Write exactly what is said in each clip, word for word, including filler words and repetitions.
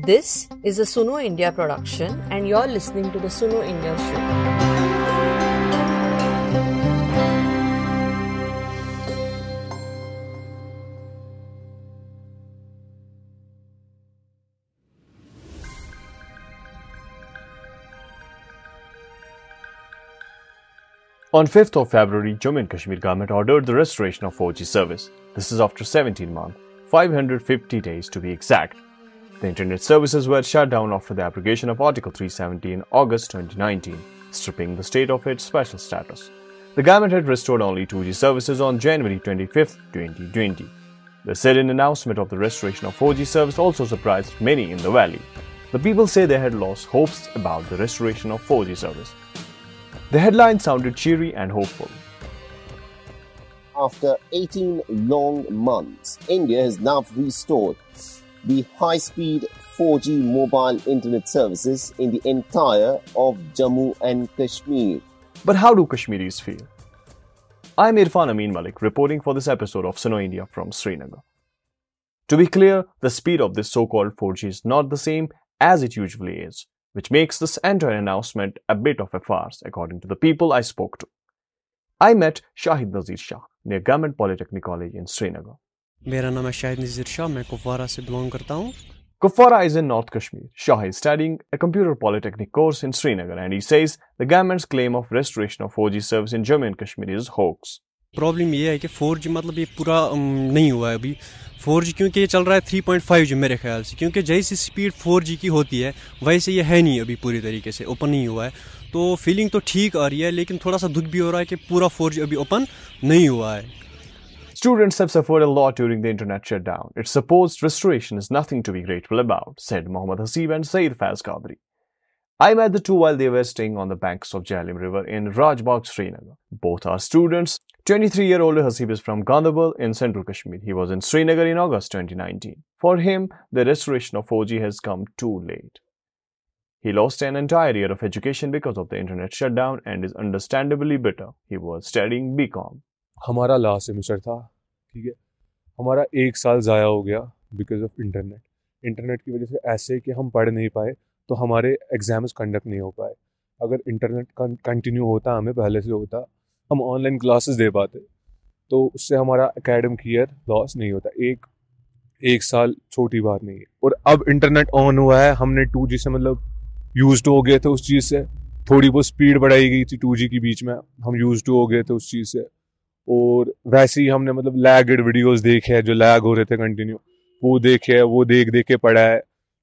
This is a Suno India production and you're listening to the Suno India show. On fifth of February, Jammu and Kashmir government ordered the restoration of four G service. This is after seventeen months, five hundred fifty days to be exact. The internet services were shut down after the abrogation of Article three seventy in August twenty nineteen, stripping the state of its special status. The government had restored only two G services on January twenty-fifth, twenty twenty. The sudden announcement of the restoration of four G service also surprised many in the valley. The people say they had lost hopes about the restoration of four G service. The headline sounded cheery and hopeful. After eighteen long months, India has now restored the high-speed four G mobile internet services in the entire of Jammu and Kashmir. But how do Kashmiris feel? I'm Irfan Amin Malik, reporting for this episode of Suno India from Srinagar. To be clear, the speed of this so-called four G is not the same as it usually is, which makes this entire announcement a bit of a farce, according to the people I spoke to. I met Shahid Nazir Shah near Government Polytechnic College in Srinagar. मेरा नाम है शाहिद नज़ीर शाह, मैं कुपवारा से belong करता हूँ. Kupwara is in North Kashmir. Shah is studying a computer polytechnic course in Srinagar and he says the government's claim of restoration of four G service in Jammu and Kashmir is hoax. Problem ये है कि four G मतलब ये पूरा नहीं हुआ है अभी. फोर जी क्योंकि ये चल रहा है थ्री पॉइंट फाइव जी मेरे ख्याल से, क्योंकि जैसी स्पीड फोर जी की होती है वैसे ये है नहीं अभी पूरी तरीके से ओपन नहीं हुआ है. तो फीलिंग तो ठीक आ रही है, लेकिन थोड़ा सा दुख भी हो रहा है कि पूरा फोर जी अभी ओपन नहीं हुआ है. Students have suffered a lot during the internet shutdown. Its supposed restoration is nothing to be grateful about, said Mohammad Hasib and Saeed Faiz Qadri. I met the two while they were staying on the banks of Jhelum River in Rajbagh, Srinagar. Both are students. twenty-three-year-old Hasib is from Gandarbal in central Kashmir. He was in Srinagar in August twenty nineteen. For him, the restoration of four G has come too late. He lost an entire year of education because of the internet shutdown and is understandably bitter. He was studying B Com. हमारा last semester था, ठीक है. हमारा एक साल ज़ाया हो गया बिकॉज ऑफ इंटरनेट. इंटरनेट की वजह से ऐसे कि हम पढ़ नहीं पाए, तो हमारे एग्ज़ाम्स कंडक्ट नहीं हो पाए. अगर इंटरनेट कंटिन्यू होता, हमें पहले से होता, हम ऑनलाइन क्लासेस दे पाते, तो उससे हमारा एकेडमिक ईयर लॉस नहीं होता. एक एक साल छोटी बात नहीं है. और अब इंटरनेट ऑन हुआ है, हमने टू जी से मतलब यूज टू हो गए थे उस चीज़ से. थोड़ी बहुत स्पीड बढ़ाई गई थी टू जी की बीच में, हम यूज टू हो गए थे उस चीज़ से. और वैसे ही हमने मतलब लैगड वीडियोस देखे हैं जो लैग हो रहे थे कंटिन्यू, वो देखे है, वो देख देख के पढ़ा है.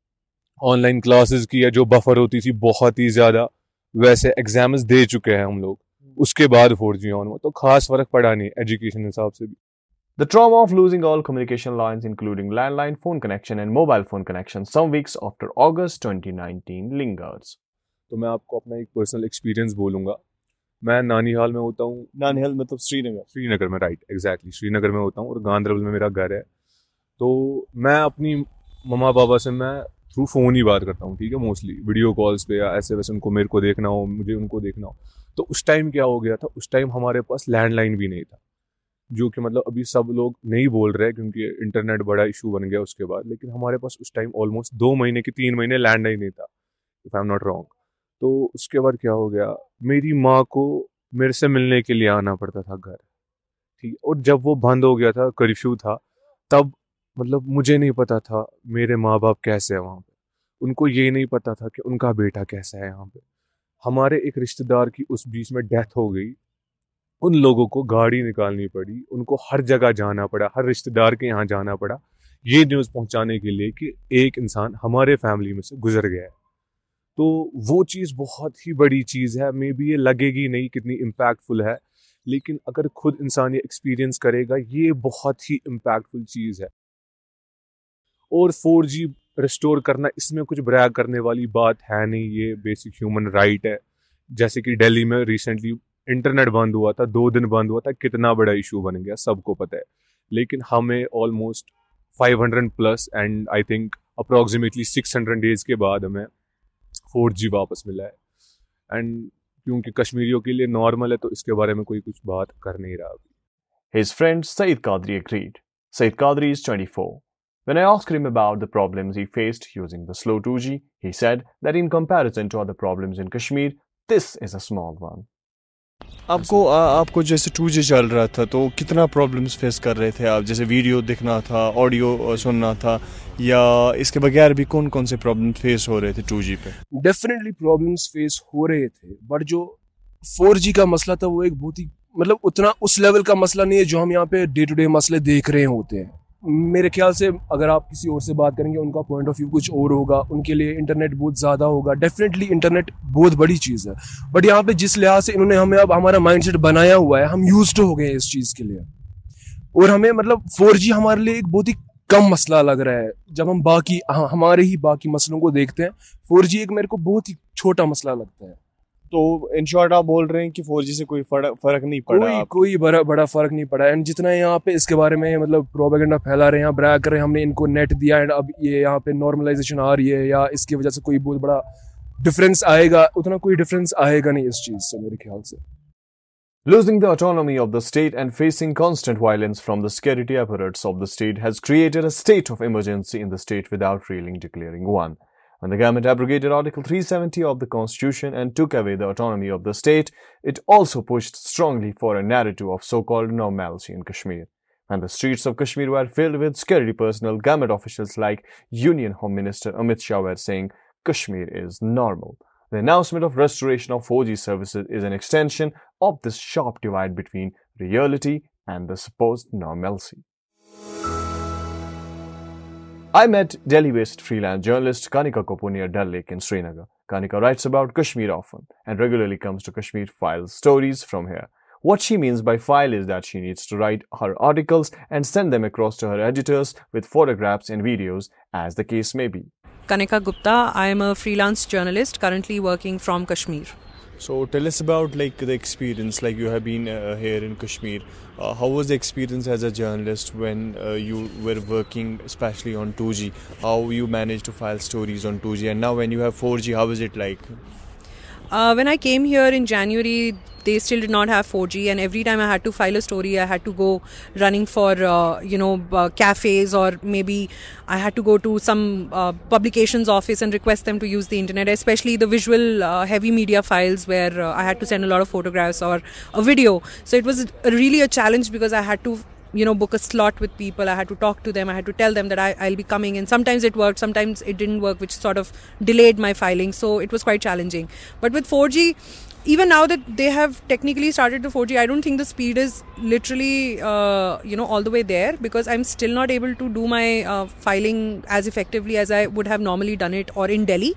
ऑनलाइन क्लासेस की है जो बफर होती थी बहुत ही ज़्यादा, वैसे एग्जाम्स दे चुके हैं हम लोग. उसके बाद फोर जी ऑन हुआ, तो खास फर्क पड़ा नहीं एजुकेशन हिसाब से भी. The trauma of losing all communication lines, including landline phone connection and mobile phone connection, some weeks after August twenty nineteen lingers. तो मैं आपको अपना एक पर्सनल एक्सपीरियंस बोलूँगा. मैं नानीहाल में होता हूँ. नानीहाल मतलब श्रीनगर? श्रीनगर में, राइट, एग्जैक्टली श्रीनगर में होता हूँ और गांधरबल में मेरा घर है. तो मैं अपनी मम्मा पापा से मैं थ्रू फ़ोन ही बात करता हूँ, ठीक है, मोस्टली वीडियो कॉल्स पे या ऐसे वैसे. उनको मेरे को देखना हो, मुझे उनको देखना हो. तो उस टाइम क्या हो गया था, उस टाइम हमारे पास लैंडलाइन भी नहीं था, जो कि मतलब अभी सब लोग नहीं बोल रहे क्योंकि इंटरनेट बड़ा इशू बन गया उसके बाद. लेकिन हमारे पास उस टाइम ऑलमोस्ट दो महीने की तीन महीने लैंडलाइन नहीं था, if I am not wrong. तो उसके बाद क्या हो गया, मेरी माँ को मेरे से मिलने के लिए आना पड़ता था घर, ठीक. और जब वो बंद हो गया था, कर्फ्यू था, तब मतलब मुझे नहीं पता था मेरे माँ बाप कैसे हैं वहाँ पे. उनको ये नहीं पता था कि उनका बेटा कैसा है यहाँ पे. हमारे एक रिश्तेदार की उस बीच में डेथ हो गई. उन लोगों को गाड़ी निकालनी पड़ी, उनको हर जगह जाना पड़ा, हर रिश्तेदार के यहाँ जाना पड़ा ये न्यूज़ पहुँचाने के लिए कि एक इंसान हमारे फैमिली में से गुजर गया है. तो वो चीज़ बहुत ही बड़ी चीज़ है. मे बी ये लगेगी नहीं कितनी इम्पैक्टफुल है, लेकिन अगर खुद इंसान ये एक्सपीरियंस करेगा, ये बहुत ही इम्पैक्टफुल चीज़ है. और फोर जी रिस्टोर करना, इसमें कुछ ब्रैग करने वाली बात है नहीं, ये बेसिक ह्यूमन राइट है. जैसे कि दिल्ली में रिसेंटली इंटरनेट बंद हुआ था, दो दिन बंद हुआ था, कितना बड़ा इशू बन गया सबको पता है. लेकिन हमें almost five hundred plus and I think approximately six hundred days के बाद हमें फोर जी वापस मिला है. एंड क्योंकि कश्मीरियों के लिए नॉर्मल है, तो इसके बारे में कोई कुछ बात कर नहीं रहा अभी. His friend Saeed Qadri agreed. Saeed Qadri is twenty-four. When I asked him about the problems he faced using the slow two G, he said that in comparison to other problems in Kashmir, this is a small one. आपको आ, आपको जैसे to जी चल रहा था तो कितना problems face कर रहे थे आप? जैसे वीडियो देखना था, ऑडियो सुनना था, या इसके बगैर भी कौन कौन से प्रॉब्लम्स फेस हो रहे थे टू जी पे? डेफिनेटली प्रॉब्लम्स फेस हो रहे थे, बट जो फोर जी का मसला था वो एक बहुत ही मतलब उतना उस लेवल का मसला नहीं है जो हम यहाँ पे डे टू डे मसले देख रहे होते हैं. मेरे ख्याल से अगर आप किसी और से बात करेंगे उनका पॉइंट ऑफ व्यू कुछ और होगा, उनके लिए इंटरनेट बहुत ज़्यादा होगा. डेफिनेटली इंटरनेट बहुत बड़ी चीज़ है, बट यहाँ पे जिस लिहाज से इन्होंने हमें अब हमारा माइंडसेट बनाया हुआ है, हम यूज्ड हो गए इस चीज़ के लिए, और हमें मतलब फोर जी हमारे लिए एक बहुत ही कम मसला लग रहा है. जब हम बाकी हमारे ही बाकी मसलों को देखते हैं, फोर जी एक मेरे को बहुत ही छोटा मसला लगता है. तो इन शॉर्ट आप बोल रहे हैं कि फोर जी से कोई फर्क नहीं पड़ा? कोई कोई बड़ा बड़ा फर्क नहीं पड़ा. एंड जितना यहाँ पे इसके बारे में मतलब प्रोपेगेंडा फैला रहे हैं, ब्रैग कर रहे हैं, हमने इनको नेट दिया एंड अब ये यहाँ पे नॉर्मलाइजेशन आ रही है या इसकी वजह से कोई बहुत बड़ा डिफरेंस आएगा, उतना कोई डिफरेंस आएगा नहीं इस चीज से मेरे ख्याल से. Losing the autonomy of the state and facing constant violence from the security apparatus of the state has created a state of emergency in the state without really declaring one. When the government abrogated Article three seventy of the Constitution and took away the autonomy of the state, it also pushed strongly for a narrative of so-called normalcy in Kashmir. And the streets of Kashmir were filled with security personnel, government officials like Union Home Minister Amit Shah were saying Kashmir is normal. The announcement of restoration of four G services is an extension of this sharp divide between reality and the supposed normalcy. I met Delhi-based freelance journalist Kanika Kapoor near Dal Lake in Srinagar. Kanika writes about Kashmir often and regularly comes to Kashmir Files stories from here. What she means by file is that she needs to write her articles and send them across to her editors with photographs and videos as the case may be. Kanika Gupta, I am a freelance journalist currently working from Kashmir. So tell us about like the experience, like you have been uh, here in Kashmir. Uh, how was the experience as a journalist when uh, you were working especially on two G? How you managed to file stories on two G, and now when you have four G, how is it like? Uh, when I came here in January, they still did not have four G, and every time I had to file a story, I had to go running for, uh, you know, uh, cafes, or maybe I had to go to some uh, publications office and request them to use the internet, especially the visual uh, heavy media files where uh, I had to send a lot of photographs or a video. So it was really a challenge because I had to, you know, book a slot with people. I had to talk to them. I had to tell them that I, I'll be coming. And sometimes it worked, sometimes it didn't work, which sort of delayed my filing. So it was quite challenging. But with four G, even now that they have technically started the four G, I don't think the speed is literally, uh, you know, all the way there, because I'm still not able to do my uh, filing as effectively as I would have normally done it or in Delhi.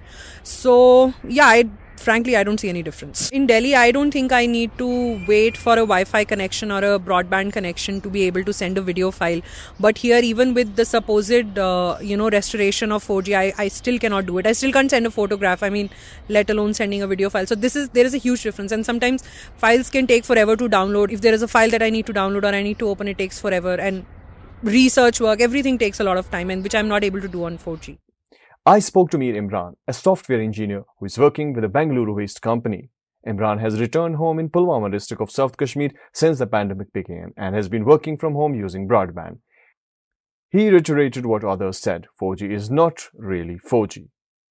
So yeah, I frankly, I don't see any difference. In Delhi, I don't think I need to wait for a Wi-Fi connection or a broadband connection to be able to send a video file. But here, even with the supposed, uh, you know, restoration of four G, I, I still cannot do it. I still can't send a photograph, I mean, let alone sending a video file. So this is, there is a huge difference. And sometimes files can take forever to download. If there is a file that I need to download or I need to open, it takes forever. And research work, everything takes a lot of time, and which I'm not able to do on four G. I spoke to Mir Imran, a software engineer who is working with a Bengaluru-based company. Imran has returned home in Pulwama district of South Kashmir since the pandemic began and has been working from home using broadband. He reiterated what others said, four G is not really four G.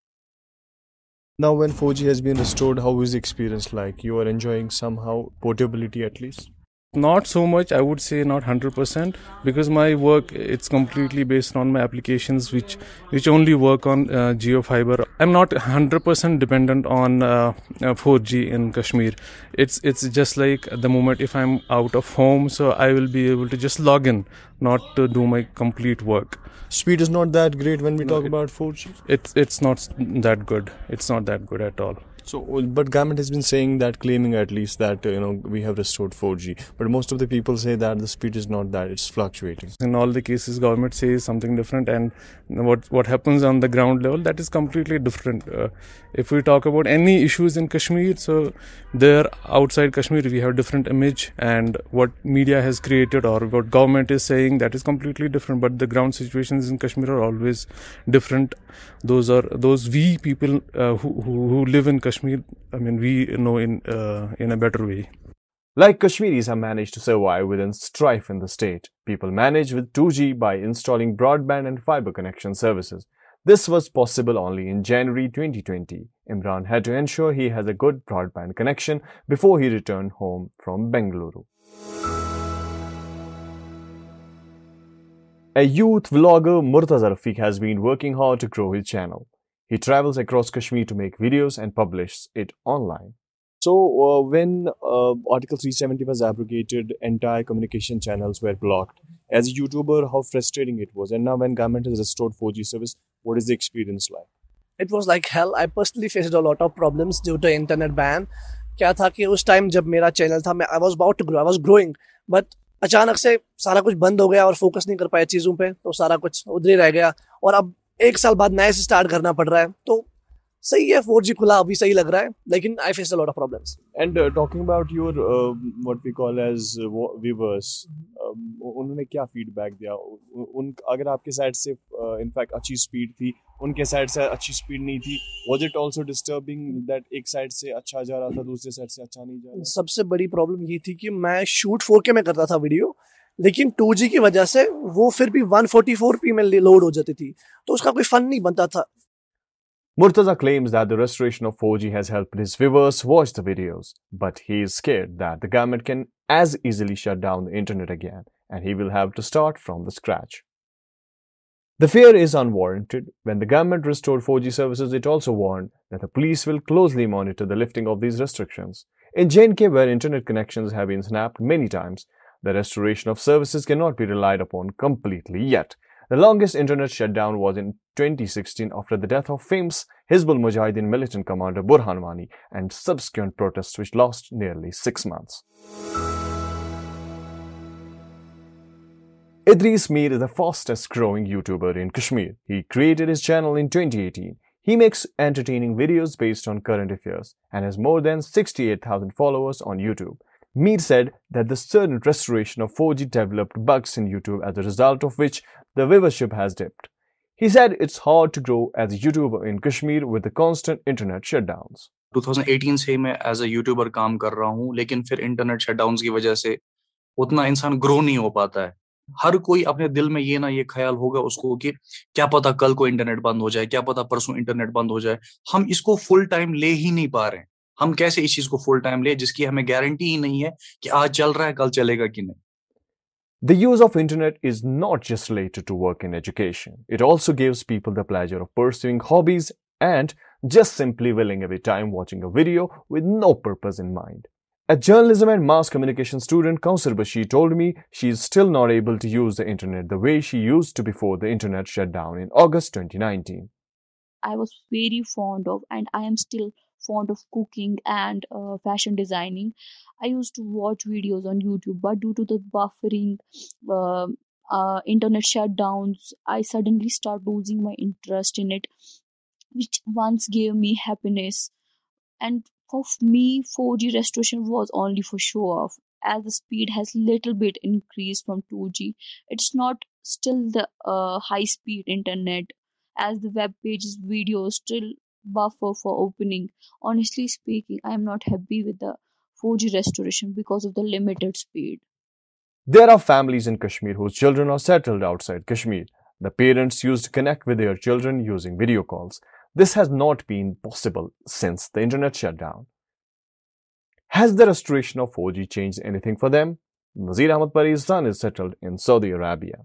Now when four G has been restored, how is the experience like? You are enjoying somehow portability at least? Not so much, I would say not one hundred percent, because my work, it's completely based on my applications which which only work on uh, GeoFiber. I'm not one hundred percent dependent on uh, uh, four G in Kashmir. It's it's just like the moment if I'm out of home, so I will be able to just log in, not to do my complete work. Speed is not that great when we No, talk it- about four G. It's it's not that good. It's not that good at all. So, but government has been saying that, claiming at least that, uh, you know, we have restored four G. But most of the people say that the speed is not that, it's fluctuating. In all the cases, government says something different, and what what happens on the ground level, that is completely different. Uh, if we talk about any issues in Kashmir, so there outside Kashmir we have different image, and what media has created or what government is saying, that is completely different. But the ground situations in Kashmir are always different. Those are those we people uh, who, who who live in Kashmir, I mean, we know in uh, in a better way. Like Kashmiris have managed to survive within strife in the state, people manage with two G by installing broadband and fiber connection services. This was possible only in January twenty twenty. Imran had to ensure he has a good broadband connection before he returned home from Bengaluru. A youth vlogger, Murtaza Rafiq, has been working hard to grow his channel. He travels across Kashmir to make videos and publish it online. So, uh, when uh, Article three seventy was abrogated, entire communication channels were blocked. As a YouTuber, how frustrating it was. And now when government has restored four G service, what is the experience like? It was like hell. I personally faced a lot of problems due to internet ban. क्या था कि उस time जब मेरा channel था, मैं I was about to grow, I was growing, but अचानक से सारा कुछ बंद हो गया और फोकस नहीं कर पाया चीज़ों पे, तो सारा कुछ उधर ही रह गया और अब एक साल बाद नए से स्टार्ट करना पड़ रहा है. तो सही है, फोर जी खुला अभी सही लग रहा है, लेकिन I face a lot of problems. And talking about your what we call as viewers, उन्होंने क्या फीडबैक दिया? उन अगर आपके साइड से इनफैक्ट uh, अच्छी स्पीड थी, उनके साइड से अच्छी स्पीड नहीं थी, was it also disturbing that एक साइड से अच्छा जा रहा था, दूसरे साइड से अच्छा नहीं जा रहा? सबसे बड़ी प्रॉब्लम ये थी कि मैं शूट फोर के में करता था वीडियो, लेकिन टू जी की वजह से वो फिर भी वन फोर्टी फोर पी में लोड हो जाती थी, तो उसका कोई फन नहीं बनता था. Murtaza claims that the restoration of four G has helped his viewers watch the videos, but he is scared that the government can as easily shut down the internet again, and he will have to start from the scratch. The fear is unwarranted. When the government restored four G services, it also warned that the police will closely monitor the lifting of these restrictions. In J and K, where internet connections have been snapped many times, the restoration of services cannot be relied upon completely yet. The longest internet shutdown was in twenty sixteen after the death of famous Hizbul Mujahideen militant commander Burhan Wani and subsequent protests which lasted nearly six months. Idris Mir is the fastest growing YouTuber in Kashmir. He created his channel in twenty eighteen. He makes entertaining videos based on current affairs and has more than sixty-eight thousand followers on YouTube. Mir said that the sudden restoration of four G developed bugs in YouTube, as a result of which the viewership has dipped. He said it's hard to grow as a YouTuber in Kashmir with the constant internet shutdowns. twenty eighteen से मैं as a YouTuber काम कर रहा हूँ, लेकिन फिर internet shutdowns की वजह से उतना इंसान ग्रो नहीं हो पाता है. हर कोई अपने दिल में ये ना ये ख्याल होगा उसको कि क्या पता कल को इंटरनेट बंद हो जाए, क्या पता परसों इंटरनेट बंद हो जाए. हम इसको फुल टाइम ले ही नहीं पा रहे हैं. हम कैसे इस चीज को फुल टाइम ले जिसकी हमें गारंटी ही नहीं है कि आज चल रहा है कल चलेगा कि नहीं. The use of internet is not just related to work in education. It also gives people the pleasure of pursuing hobbies and just simply willing away time watching a video with no purpose in mind. A journalism and mass communication student, Kausar Bashir, told me she is still not able to use the internet the way she used to before the internet shut down in August twenty nineteen. I was very fond of, and I am still fond of cooking and uh, fashion designing. I used to watch videos on YouTube, but due to the buffering, uh, uh, internet shutdowns, I suddenly start losing my interest in it, which once gave me happiness. And for me, four G restoration was only for show off. As the speed has little bit increased from two G, it's not still the uh, high speed internet, as the web pages videos still buffer for opening. Honestly speaking, I am not happy with the four G restoration because of the limited speed. There are families in Kashmir whose children are settled outside Kashmir. The parents used to connect with their children using video calls. This has not been possible since the internet shut down. Has the restoration of four G changed anything for them? Nazir Ahmad Pari's son is settled in Saudi Arabia.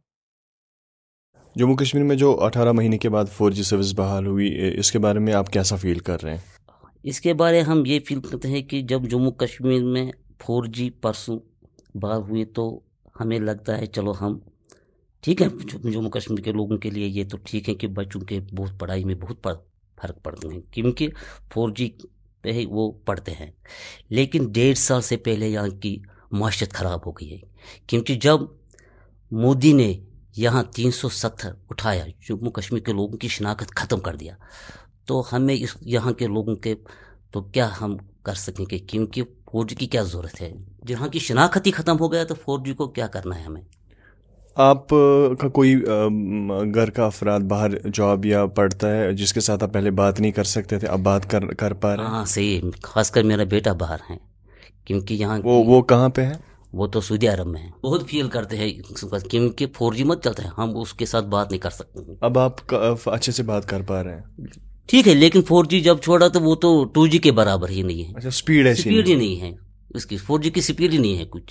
Jammu Kashmir में जो अठारह महीने के बाद four G service बहाल हुई, इसके बारे में आप कैसा फील कर रहे हैं? इसके बारे हम ये फील करते हैं कि जब जम्मू कश्मीर में फोर जी परसों बहाल हुई तो हमें लगता है चलो हम ठीक है, जम्मू कश्मीर के लोगों के लिए ये तो ठीक है कि बच्चों के बहुत पढ़ाई में बहुत फ़र्क पड़ते हैं क्योंकि फोर जी पे ही वो पढ़ते हैं. लेकिन डेढ़ साल से पहले यहाँ की माशरत ख़राब हो गई है क्योंकि जब मोदी ने यहाँ तीन सौ सत्तर उठाया, जम्मू कश्मीर के लोगों की शनाख्त ख़त्म कर दिया, तो हमें इस यहाँ के लोगों के तो क्या हम कर सकेंगे क्योंकि फोर जी की क्या ज़रूरत है. जहाँ की शनाख्त ही ख़त्म हो गया तो फोर जी को क्या करना है हमें. आप का कोई घर का अफराद बाहर जॉब या पढ़ता है जिसके साथ आप पहले बात नहीं कर सकते थे, अब बात कर कर पा रहे हैं? हाँ सही, खासकर मेरा बेटा बाहर है क्योंकि यहाँ वो वो कहाँ पे है? वो तो सऊदी अरब में है। बहुत फील करते हैं क्योंकि फोर जी मत चलता है, हम उसके साथ बात नहीं कर सकते। अब आप अच्छे से बात कर पा रहे हैं? ठीक है, लेकिन फोर जी जब छोड़ा तो वो तो टू जी के बराबर ही नहीं है। अच्छा, स्पीड ऐसी स्पीड ही नहीं है उसकी, फोर जी की स्पीड ही नहीं है कुछ।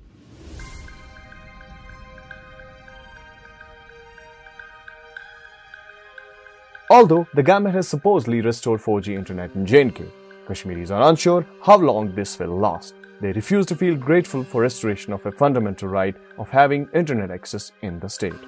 Although the government has supposedly restored four G internet in J and K, Kashmiris are unsure how long this will last. They refuse to feel grateful for restoration of a fundamental right of having internet access in the state.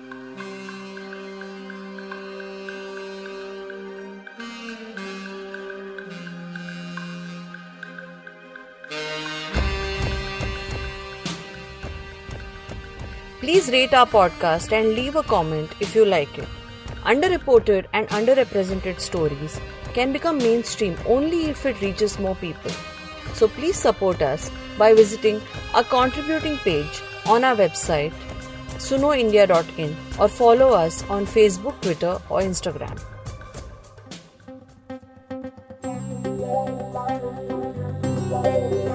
Please rate our podcast and leave a comment if you like it. Underreported and underrepresented stories can become mainstream only if it reaches more people. So please support us by visiting our contributing page on our website suno india dot in or follow us on Facebook, Twitter or Instagram. Thank you.